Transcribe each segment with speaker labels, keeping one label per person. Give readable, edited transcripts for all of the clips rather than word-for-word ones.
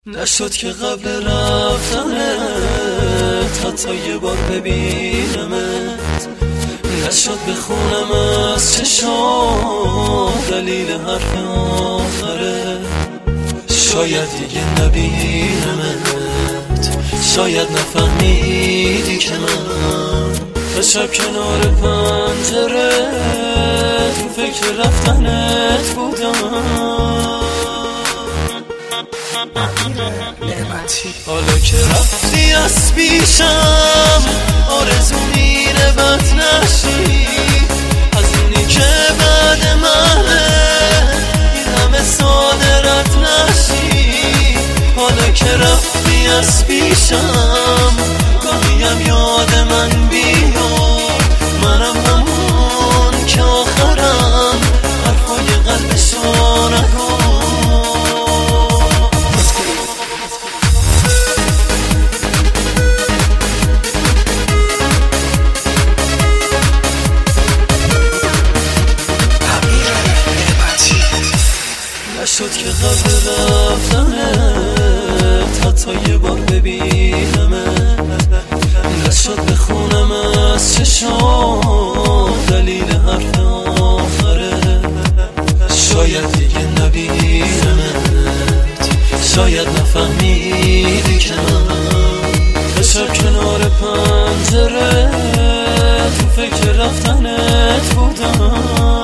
Speaker 1: نشد که قبل رفتنت حتی یه بار ببینمت، نشد بخونم از چشام دلیل حرف آخره. شاید دیگه نبینمت، شاید نفهمیدی که من تا شب کنار پنجره تو فکر رفتنت بودم. حالا که رفتی از پیشم آرزو میره بد نشی، از اونی که بعد منه این همه ساده رد نشی. حالا که رفتی از پیشم گاهیم یاد من بیا، منم همون که آخرم حرفای قلبشو نگو. نشد که قبل رفتنت حتی یه بار ببینمت، نشد بخونم از چشام دلیل حرف آخره. شاید دیگه نبینمت، شاید نفهمیدی که من تا شب کنار پنجره تو فکر رفتنت بودم.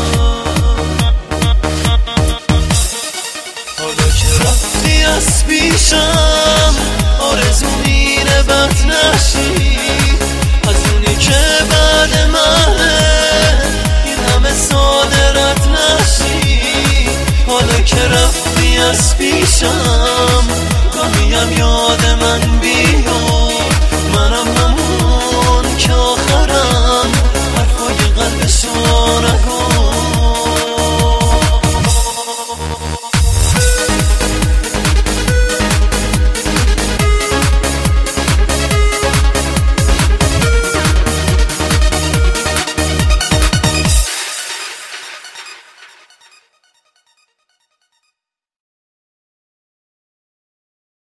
Speaker 1: از پیشم آرزو میره بد نشی، از اونی که بعد منه این همه ساده رد نشی. حالا که رفتی از پیشم گاهیم یاد